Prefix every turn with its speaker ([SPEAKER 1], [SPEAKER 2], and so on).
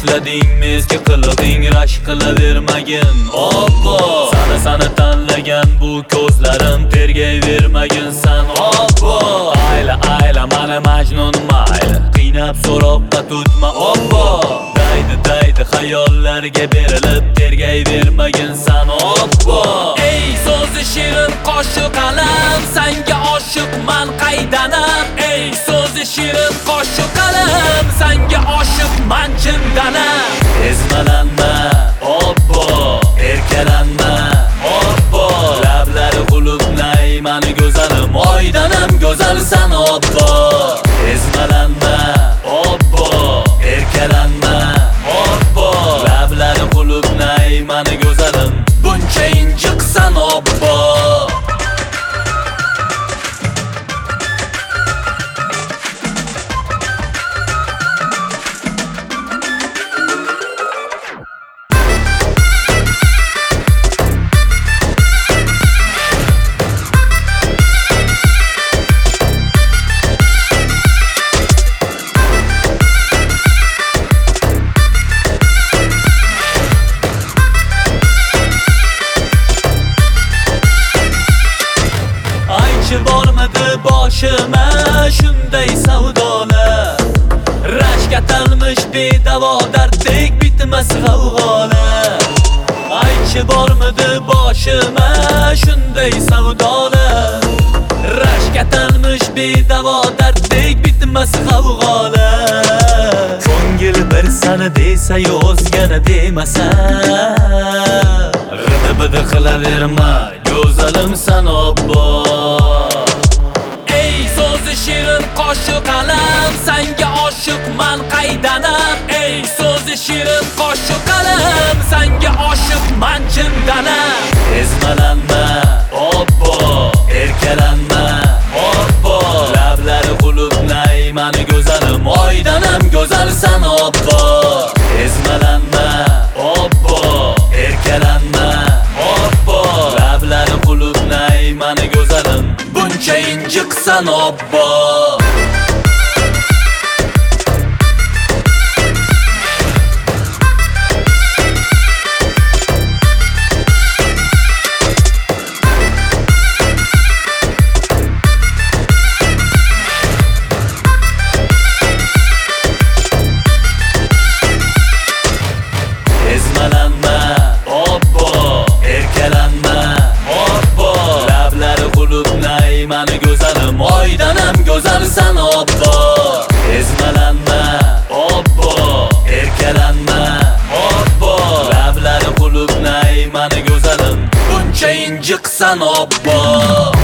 [SPEAKER 1] Esladingmi eski qilig'ing rashk qilavermagin Oppo Sana tanlagan bu ko'zlarim tergayvermagin san Oppo Ayla mana Majnun mayli qiynab so'roqqa tutma Oppo Daydi xayollarga berilib tergayvermagin san Oppo Ey so'zi shirin qo'shiq qalam sanga oshiqman qaydanam Ey so'zi shirin qo'shiq qalam sanga oshiqman chindanam Ezmalanma Oppo erkalanma Oppo lablari qulubnay mani go'zalim oydanam go'zalsan Oppo Ezmalanma Oppo erkalanma Oppo lablari qulubnay mani go'zalim buncha injiqsan Oppo bormadi boshima shunday savdolar Rashk atalmish bedavo darddek bitmas g'avg'olar Aychi bormidi boshima shunday savdolar Rashk atalmish bedavo darddek bitmas g'avg'olar Ko'ngil bir sana desa o'zgani demasa G'idi-bidi qilaverma go'zalimsan Oppo shirin qo'shiq qalam sanga oshiqman qaydanam Ey so'zi shirin qo'shiq qalam sanga oshiqman chindanam Ezmalanma Oppo erkalanma Oppo lablari qulubnay mani go'zalim oydanam go'zalsan Oppo Ezmalanma Oppo erkalanma Oppo lablari qulubnay mani go'zalim buncha injiqsan Oppo Ezmalanma Oppo erkalanma Oppo lablari qulubnay mani go'zalim oydanam go'zalsan Oppo Ezmalanma Oppo erkalanma Oppo lablari qulubnay mani go'zalim buncha injiqsan Oppo